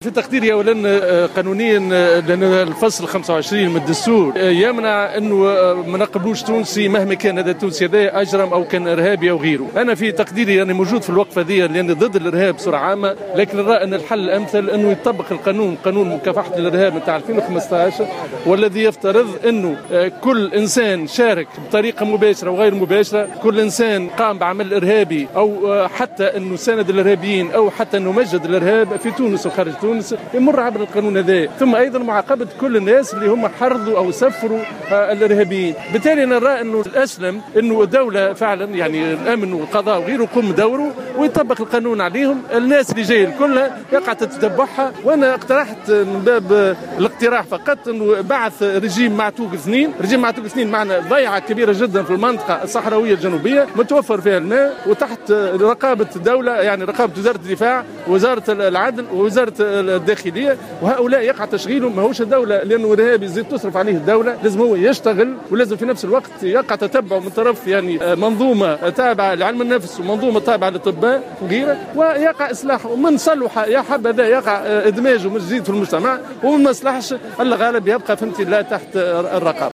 في تقديري اولا قانونيا لان الفصل 25 من الدستور يمنع انه ما نقبلوش تونسي مهما كان هذا التونسي هذا اجرم او كان ارهابي او غيره. انا في تقديري يعني موجود في الوقفه هذه لان ضد الارهاب بصوره عامه، لكن نرى ان الحل الامثل انه يطبق القانون، قانون مكافحه الارهاب نتاع 2015، والذي يفترض انه كل انسان شارك بطريقه مباشره وغير مباشره، كل انسان قام بعمل ارهابي او حتى انه ساند الارهابيين او حتى انه مجد الارهاب في تونس وخارج تونس يمر عبر القانون هذا. ثم ايضا معاقبه كل الناس اللي هم حرضوا او سفروا الارهابيين. بالتالي نرى انه الاسلم انه الدوله فعلا يعني الامن والقضاء وغيره يقوم بدوره ويطبق القانون عليهم. الناس اللي جايه كلها يقع تتبعها. وانا اقترحت من باب الاقتراح فقط انه بعث رجيم معتوق اثنين. رجيم معتوق اثنين معنى ضيعه كبيره جدا في المنطقه الصحراويه الجنوبيه متوفر فيها الماء وتحت رقابه الدوله، يعني رقابه وزاره الدفاع ووزاره العدل ووزاره الداخليه، وهؤلاء يقع تشغيلهم. ماهوش الدوله لانه ارهابي يزيد تصرف عليه الدوله، لازم هو يشتغل ولازم في نفس الوقت يقع تتبعه من طرف يعني منظومه تابعه لعلم النفس ومنظومه تابعه للاطباء وغيره، ويقع اصلاحه. من صلح يا حبذا يقع ادماجه من جديد في المجتمع، ومن ما صلحش الغالب يبقى فهمتي لا تحت الرقابه.